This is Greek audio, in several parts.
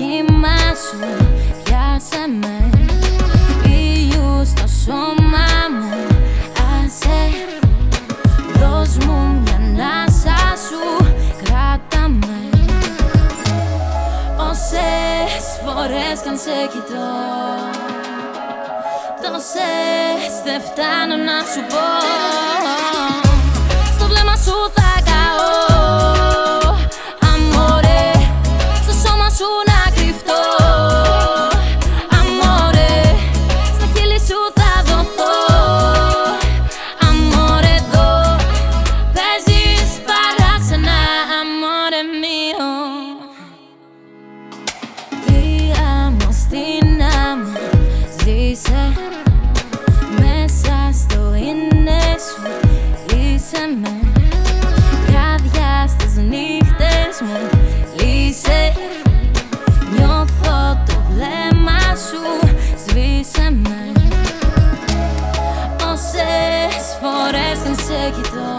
κύμα σου, πιάσε με. Ήλιου στο σώμα μου, άσε. Δώσ' μου μια ανάσα σου, κράτα με. Όσες φορές κι αν σε κοιτώ, τόσες δεν φτάνω να σου πω. Στο βλέμμα σου θα καώ, αμόρε. Στο σώμα σου να κρυφτώ, αμόρε. Στα χείλη σου θα δοθώ, αμόρε. Εδώ παίζεις παράξενα, αμόρε μio. Τι άμμο στην άμμο ζήσε, μέσα στο είναι σου λύσε με. Βράδια στις νύχτες μου λύσε. Νιώθω το βλέμμα σου, σβήσε με. Όσες φορές κι αν σε κοιτώ,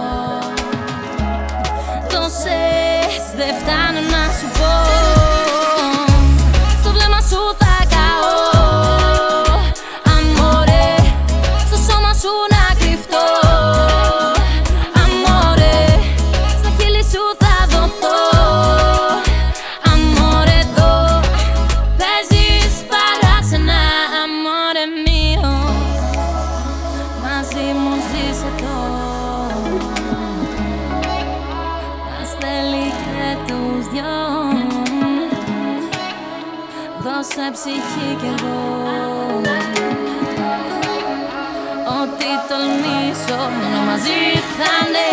τόσες δεν φτάνω να σου πω. Στο βλέμμα σου θα καώ, αμόρε. Στο σώμα σου να κρυφτώ, αμόρε. Στα χείλη σου θα δοθώ, αμόρε. Εδώ παίζεις παράξενα, αμόρε μio. Μαζί μου ζήσε το, μας θέλει και τους δυο. Δώσε ψυχή κι εγώ, ό,τι τολμήσω μόνο μαζί θα είναι.